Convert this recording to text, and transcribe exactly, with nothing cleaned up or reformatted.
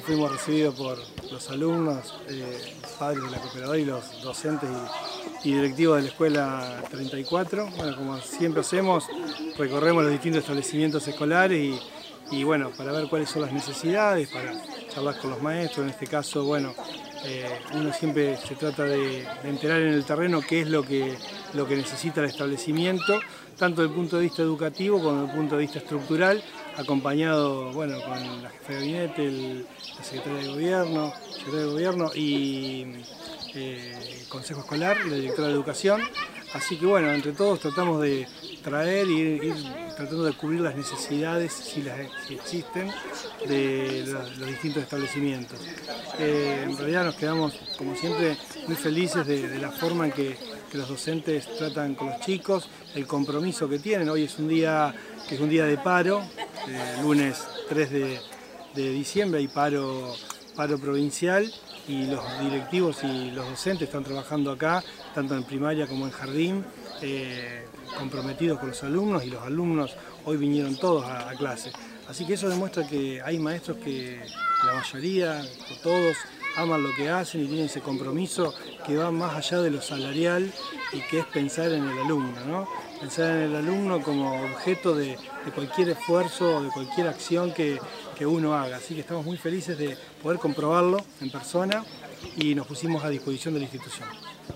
fuimos recibidos por los alumnos, eh, padres de la cooperadora y los docentes y, y directivos de la Escuela treinta y cuatro. Bueno, como siempre hacemos, recorremos los distintos establecimientos escolares y, y bueno, para ver cuáles son las necesidades, para charlar con los maestros. En este caso, bueno, eh, uno siempre se trata de, de enterar en el terreno qué es lo que, lo que necesita el establecimiento, tanto desde el punto de vista educativo como desde el punto de vista estructural, acompañado, bueno, con la jefa de gabinete, el, la secretaria de gobierno, secretaria de gobierno y eh, el consejo escolar y la directora de educación. Así que bueno, entre todos tratamos de traer y ir, ir tratando de cubrir las necesidades, si, las, si existen, de los, los distintos establecimientos. Eh, en realidad nos quedamos, como siempre, muy felices de, de la forma en que, que los docentes tratan con los chicos, el compromiso que tienen. Hoy es un día que es un día de paro, eh, lunes tres de diciembre hay paro, paro provincial, y los directivos y los docentes están trabajando acá, tanto en primaria como en jardín, eh, comprometidos con los alumnos, y los alumnos hoy vinieron todos a, a clase. Así que eso demuestra que hay maestros que la mayoría, o todos, aman lo que hacen y tienen ese compromiso que va más allá de lo salarial y que es pensar en el alumno, ¿no? Pensar en el alumno como objeto de, de cualquier esfuerzo o de cualquier acción que, que uno haga. Así que estamos muy felices de poder comprobarlo en persona y nos pusimos a disposición de la institución.